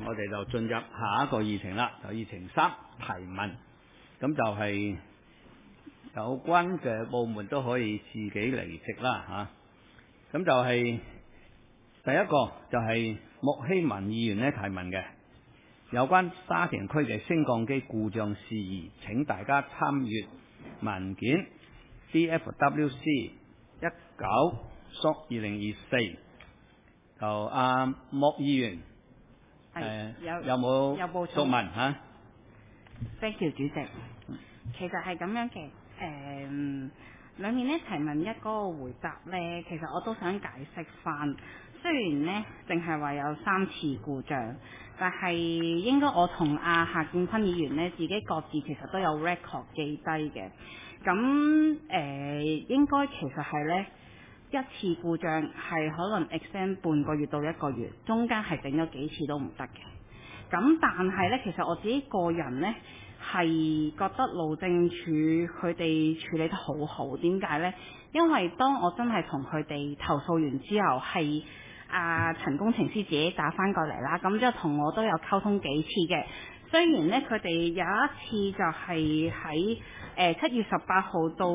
我哋就進入下一個議程啦，就議程3提問。咁就係有關嘅部門都可以自己離席啦嚇。咁就係第一個就係莫希文議員咧提問嘅，有關沙田區嘅升降機故障事宜，請大家參閱文件 DFWC 19/2024。就莫議員，有冇讀文嚇 ？Thank you， 主席。其實係咁樣嘅，裡面咧提問一嗰個回答咧，其實我都想解釋翻。雖然咧淨係話有3次故障，但係應該我同夏建坤議員咧自己各自其實都有 record 記低嘅。咁應該其實係咧。一次故障係可能 extend 半個月到1個月，中間係整咗幾次都唔得嘅。咁但係呢，其實我自己個人呢係覺得路政署佢哋處理得好好。點解呢？因為當我真係同佢哋投訴完之後，係陳工程師自己打返過嚟啦，咁之後同我都有溝通幾次嘅。雖然呢，佢哋有一次就係喺7月18號到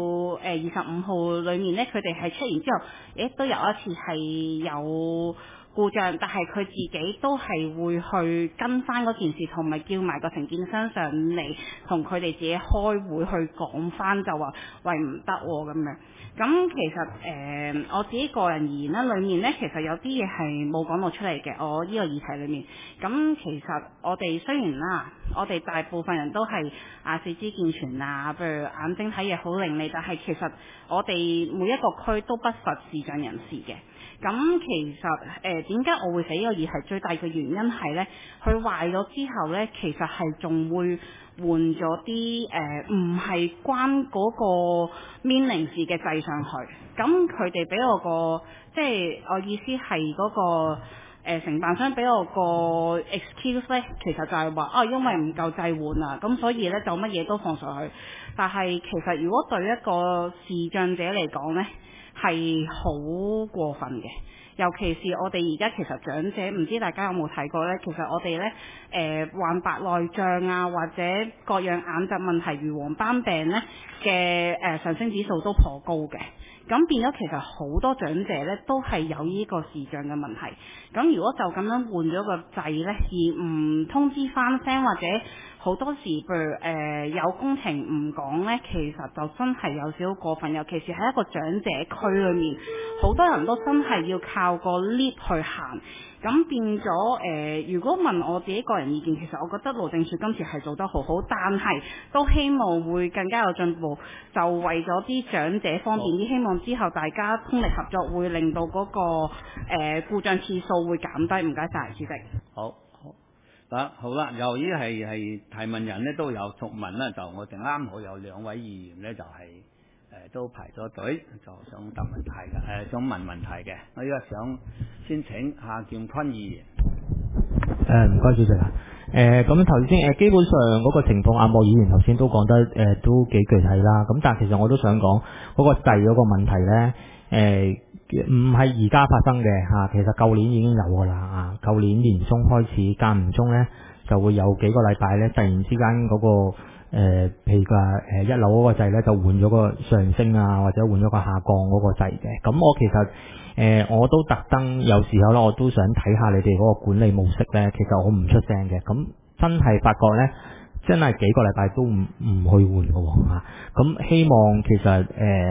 25號裏面呢，佢哋係出完之後，都有一次係有故障，但係佢自己都係會去跟翻嗰件事，同埋叫埋個承建商上嚟，同佢哋自己開會去講翻，就話喂唔得咁樣。咁其實我自己個人而言呢，裏面呢其實有啲嘢係冇講到出嚟嘅。我呢個議題裏面，咁其實我哋雖然啦，我哋大部分人都係四肢健全啊，譬如眼睛睇嘢好伶俐，但係其實我哋每一個區都不乏視障人士嘅。咁其實點解我會寫呢個議題？最大嘅原因係呢，佢壞咗之後呢，其實係仲會換咗啲唔係關嗰個 meaning 字嘅掣上去。咁佢哋俾我個，即係我意思係嗰個承辦商俾我個 excuse 呢，其實就係話因為唔夠掣換啊，咁所以呢就乜嘢都放上去。但係其實如果對一個視障者嚟講呢，係好過分嘅。尤其是我哋而家其實長者，唔知大家有冇睇過呢？其實我哋呢患白內障啊，或者各樣眼疾問題如黃斑病呢嘅上升指數都頗高嘅。咁變咗其實好多長者呢都係有呢個視障嘅問題。咁如果就咁樣換咗個掣呢，而唔通知翻聲，或者好多時譬如有工程唔講呢，其實就真係有少少過分。尤其是喺一個長者區裏面，好多人都真係要靠個 lift 去行。咁變咗如果問我自己個人意見，其實我覺得路政署今次係做得好好，但係都希望會更加有進步，就為咗啲長者方便啲，希望之後大家通力合作，會令到嗰個故障次數會減低。唔該晒，主席。 好啦，由於係提問人呢都有續問啦，就我哋啱好有2位議員呢，就係都排咗隊，就想答問題嘅，想問問題嘅。我依家想先請夏建坤議員。 唔該主席啊。咁頭先基本上嗰個情況，莫議員頭先都講得都幾具體啦。咁但係其實我都想講嗰個掣嗰個問題呢，唔係而家發生嘅其實舊年已經有㗎啦。舊年年中開始間唔中呢就會有幾個禮拜呢，突然之間嗰個譬如話1樓嗰個掣呢就換咗個上升啊，或者換咗個下降嗰個掣嘅。咁我其實我都特登有時候呢，我都想睇下你哋嗰個管理模式呢。其實我唔出聲嘅，咁真係發覺呢，真係幾個禮拜都唔去換嘅喎。咁希望其實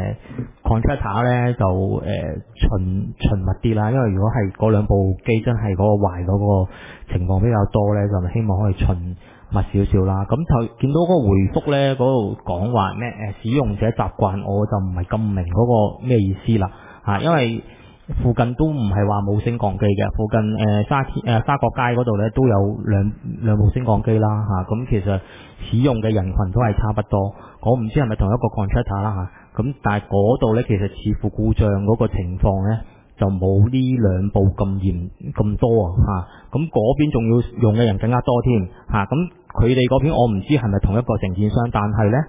contractor 呢就循密啲啦，因為如果係嗰2部機真係嗰個壞嗰個情況比較多呢，就希望可以循密少少啦。咁就見到嗰個回覆呢，嗰度講話咩使用者習慣，我就唔係咁明嗰個咩意思啦。因為附近都唔係話冇升降機嘅，附近沙角街嗰度呢都有兩部升降機啦。咁其實使用嘅人群都係差不多。我唔知係咪同一個 contractor 啦。咁但係嗰度呢，其實似乎故障嗰個情況呢就冇呢2部咁多啊。咁嗰邊仲要用嘅人更加多添。咁佢哋嗰邊我唔知係咪同一個承建商，但係呢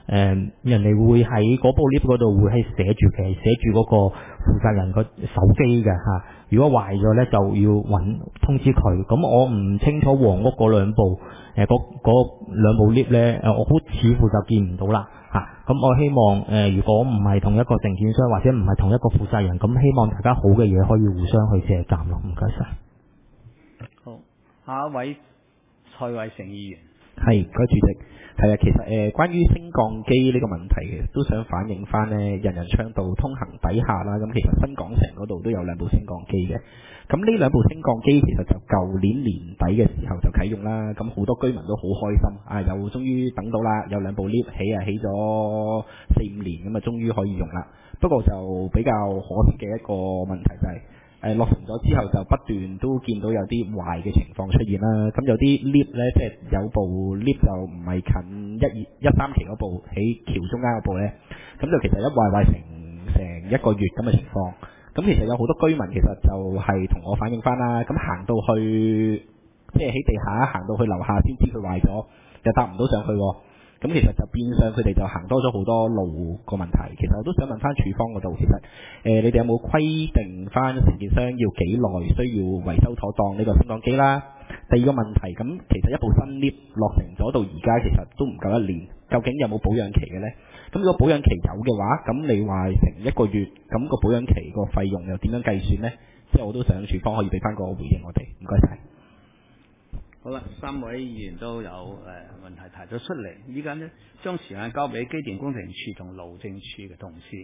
人哋會喺嗰部 lift 嗰度會係寫住嗰個負責人個手機嘅嚇。如果壞咗咧，就要通知佢。咁我唔清楚黃屋嗰兩部嗰兩部 lift 咧，我好似乎就見唔到啦嚇。咁我希望如果唔係同一個承建商或者唔係同一個負責人，咁希望大家好嘅嘢可以互相去借鑑咯。唔該晒。 好，下一位蔡偉成議員。 係，唔該主席。係啊，其實關於升降機呢個問題，其實都想反映翻呢人人暢道通行底下啦。咁其實新港城嗰度都有兩部升降機嘅。咁呢兩部升降機其實就舊年年底嘅時候就啟用啦。咁好多居民都好開心啊，又終於等到啦，有兩部 lift 起咗4-5年，咁啊終於可以用啦。不過就比較可惜嘅一個問題就係、落成咗之後就不斷都見到有啲壞嘅情況出現啦。咁有啲 lift 咧，即係有部 lift 就唔係近13期嗰部喺橋中間嗰部咧，咁就其實一壞成一個月咁嘅情況。咁其實有好多居民其實就係同我反映翻啦。咁行到去即係喺地下行到去樓下先知佢壞咗，又搭唔到上去喎。咁其實就變相佢哋就行多咗好多路個問題。其實我都想問翻署方嗰度，其實你哋有冇規定翻承建商要幾耐需要維修妥當呢個升降機啦？第二個問題，咁其實一部新 lift 落成咗到而家其實都唔夠1年，究竟有冇保養期嘅呢？咁如果保養期有嘅話，咁你話成1個月，咁個保養期個費用又點樣計算呢？即係我都想署方可以俾翻個回應我哋，唔該晒。 好啦，3位議員都有問題提咗出嚟，依家呢，將時間交俾機電工程署同路政署嘅同事。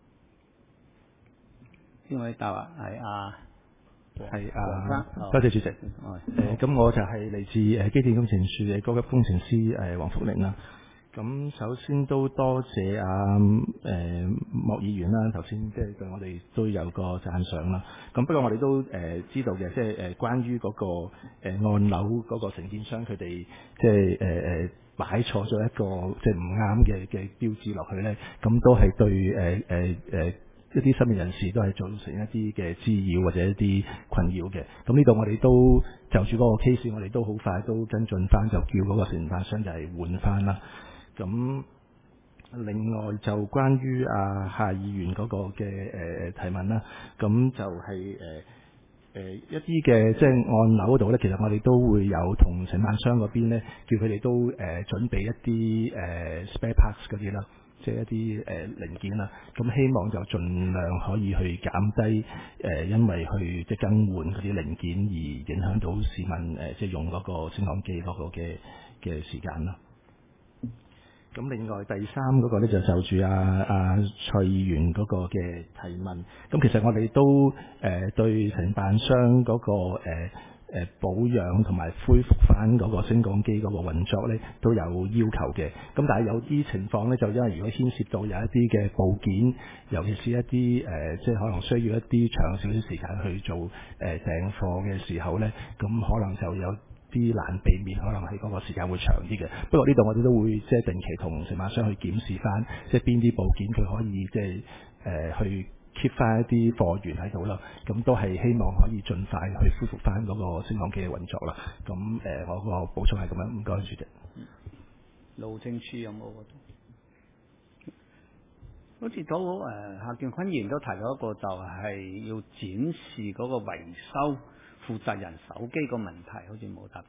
邊位答啊？係黃生。 多謝主席。咁我就係嚟自機電工程署嘅高級工程師黃福寧啦。咁首先都多謝莫議員啦，頭先即係對我哋都有個讚賞啦。咁不過我哋都知道嘅，即係關於嗰個按樓嗰個承建商佢哋即係擺錯咗一個即係唔啱嘅標誌落去咧，咁都係對一啲失明人士都係造成一啲嘅滋擾或者一啲困擾嘅。咁呢度我哋都就住嗰個 case， 我哋都好快都跟進翻，就叫嗰個承辦商就係換翻啦。咁另外就關於夏議員嗰個嘅提問啦，咁就係一啲嘅即係按樓嗰度咧，其實我哋都會有同承辦商嗰邊咧，叫佢哋都準備一啲spare parts 嗰啲啦，即係一啲零件啦。咁希望就盡量可以去減低因為去即係更換嗰啲零件而影響到市民即係用嗰個升降機嗰個嘅時間啦。咁另外第三嗰個咧就住蔡議員嗰個嘅提問，咁其實我哋都對承辦商嗰個保養同埋恢復翻嗰個升降機嗰個運作咧都有要求嘅。咁但係有啲情況咧，就因為如果牽涉到有一啲嘅部件，尤其是一啲即係可能需要一啲長少少時間去做訂貨嘅時候咧，咁可能就有啲難避免，可能係嗰個時間會長啲嘅。不過呢度我哋都會即係定期同承辦商去檢視翻，即係邊啲部件佢可以即係去 keep 翻一啲貨源喺度啦。咁都係希望可以盡快去恢復翻嗰個升降機嘅運作啦。咁我個補充係咁樣，唔該主席。 路政署有冇？好似到夏建坤議員都提咗一個，就係要展示嗰個維修負責人手機個問題，好似冇答到。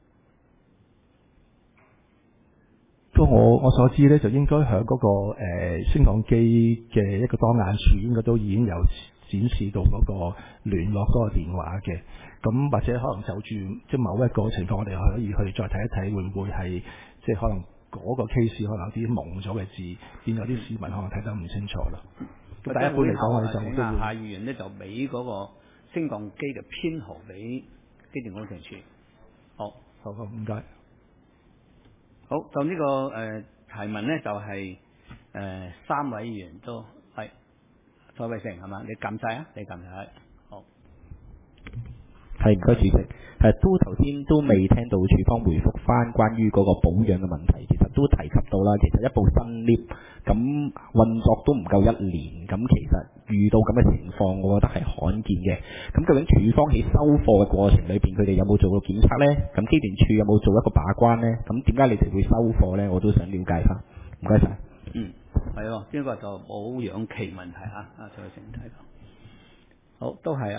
不過我所知咧，就應該喺嗰個升降機嘅一個當眼處，應該都已經有展示到嗰個聯絡嗰個電話嘅。咁或者可能就住即係某一個情況，我哋可以去再睇一睇，會唔會係即係可能嗰個 case 可能有啲蒙咗嘅字，變有啲市民可能睇得唔清楚啦。咁但係一般嚟講，我哋就都會夏議員咧就俾嗰個升降機嘅編號俾機電工程署。 好唔該。 好，就呢個提問咧，就係3位議員都係蔡偉成係嘛？你撳掣啊！你撳掣。好。 係唔該主席。都頭先都未聽到署方回覆翻關於嗰個保養嘅問題，其實都提及到啦。其實一部新 lift 咁運作都唔夠1年，咁其實遇到咁嘅情況，我覺得係罕見嘅。咁究竟署方喺收貨嘅過程裏邊，佢哋有冇做過檢測呢？咁機電署有冇做一個把關呢？咁點解你哋會收貨呢？我都想了解翻。 唔該晒。 係喎，呢個就保養期問題啊，再整體好都係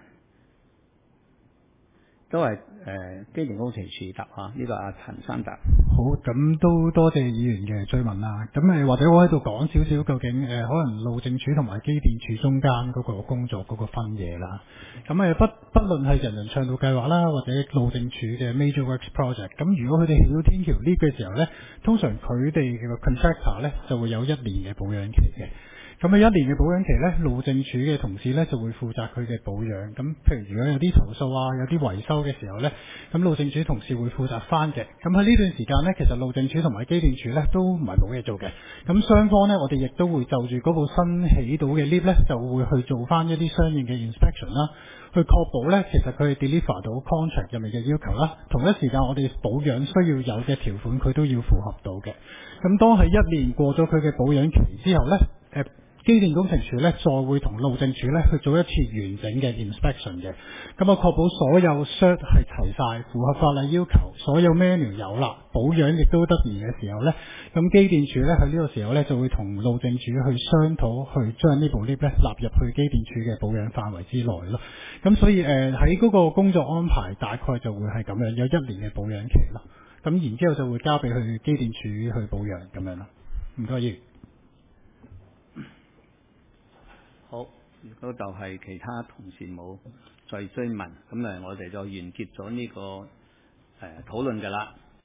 機電工程署答啊，呢個陳生答。 好，咁都多謝議員嘅追問啦。咁或者我喺度講少少，究竟可能路政署同埋機電署中間嗰個工作嗰個分野啦。咁不論係人人暢道計劃啦，或者路政署嘅 Major Works Project，咁如果佢哋起到天橋 lift 嘅時候呢，通常佢哋嘅 contractor 呢就會有1年嘅保養期嘅。咁喺1年嘅保養期呢，路政署嘅同事呢就會負責佢嘅保養。咁譬如如果有啲投訴啊，有啲維修嘅時候呢，咁路政署同事會負責翻嘅。咁喺呢段時間呢，其實路政署同埋機電署呢都唔係冇嘢做嘅。咁雙方呢，我哋亦都會就住嗰部新起到嘅 lift 呢，就會去做翻一啲相應嘅 inspection 啦，去確保呢其實佢哋 deliver 到 contract 入面嘅要求啦。同一時間我哋保養需要有嘅條款，佢都要符合到嘅。咁當喺1年過咗佢嘅保養期之後呢，機電工程署咧，再會同路政署咧去做一次完整嘅 inspection 嘅，咁確保所有 cert 係齊晒，符合法例要求，所有 manual 有啦，保養亦都得宜嘅時候咧，咁機電署咧喺呢個時候咧就會同路政署去商討，去將呢部 lift 咧納入去機電署嘅保養範圍之內咯。咁所以喺嗰個工作安排大概就會係咁樣，有1年嘅保養期咯。咁然之後就會交俾佢機電署去保養咁樣咯。唔該，議員。 好，如果就係其他同事冇再追問，咁我哋就完結咗呢個討論㗎啦。